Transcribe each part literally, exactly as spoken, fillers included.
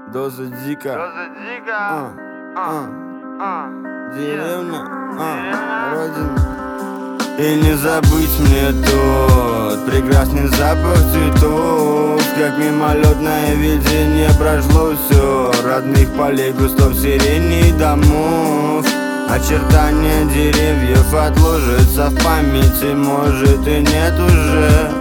Доза дико. Доза дико. А, а, А, деревня, а, Деревня. родина. И не забыть мне тот прекрасный запах цветов, как мимолетное видение прошло все. Родных полей, кустов, сирени, домов. Очертания деревьев отложатся в памяти, может и нет уже.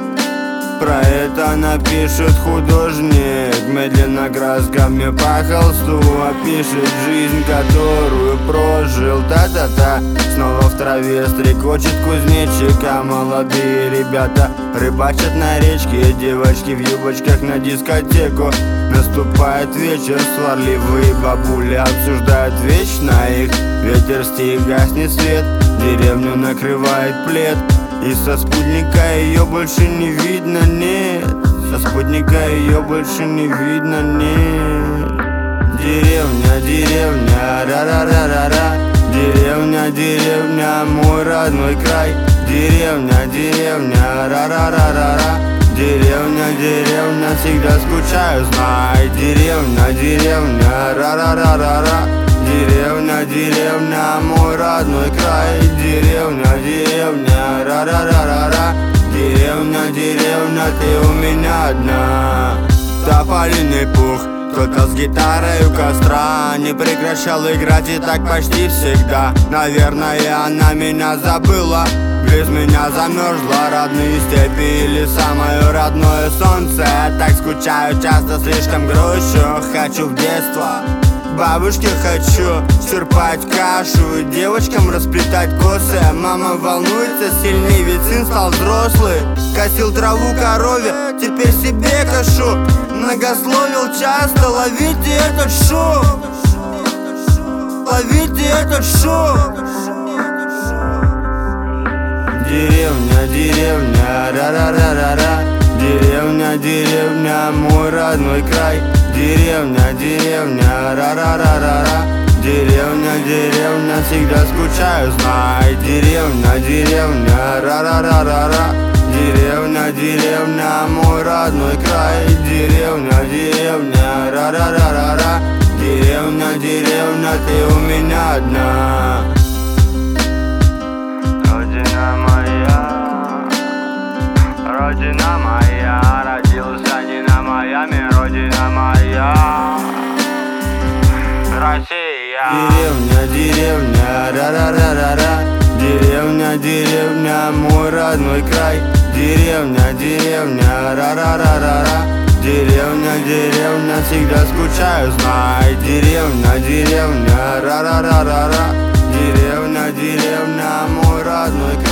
Про это напишет художник, медленно красками по холсту опишет жизнь, которую прожил. Та-та-та, снова в траве стрекочет кузнечик, а молодые ребята рыбачат на речке. Девочки в юбочках на дискотеку. Наступает вечер, сварливые бабули обсуждают вечно их. Ветер стих, гаснет свет, деревню накрывает плед. И со спутника ее больше не видно, нет. Со спутника ее больше не видно, нет. Деревня, деревня, ра-ра-ра-ра-ра. Деревня, деревня, мой родной край. Деревня, деревня, ра-ра-ра-ра-ра. Деревня, деревня, всегда скучаю, знай. Деревня, деревня, ра-ра-ра-ра-ра. Деревня, деревня, мой родной край. Деревня, деревня, ра-ра-ра-ра-ра. Деревня, деревня, ты у меня одна. Тополиный пух, кто-то с гитарой у костра не прекращал играть, и так почти всегда. Наверное, она меня забыла, без меня замерзла. Родные степи и леса, мое родное солнце. Я так скучаю, часто слишком грущу. Хочу в детство, к бабушке хочу черпать кашу и девочкам расплетать косы. Мама волнуется сильней, ведь сын стал взрослый. Косил траву корове, теперь себе кашу. Многословил часто, ловите этот шок. Ловите этот шок. Деревня, деревня, ра-ра-ра-ра-ра. Деревня, деревня, мой родной край. Деревня, деревня, ра-ра-ра-ра-ра. Деревня, деревня, всегда скучаю, знай. Деревня, деревня, ра-ра-ра-ра-ра. Деревня, деревня, мой родной край. Деревня, деревня, ра-ра-ра-ра-ра. Деревня, деревня, ты у меня одна. Родина моя, родина моя, родился не на Майами, родина моя, Россия. Деревня, деревня, ра-ра-ра-ра-ра. Деревня, деревня, мой родной край. Деревня, деревня, ра-ра-ра-ра-ра. Деревня, деревня, всегда скучаю, знай. Деревня, деревня, ра-ра-ра-ра-ра. Деревня, деревня, мой родной край.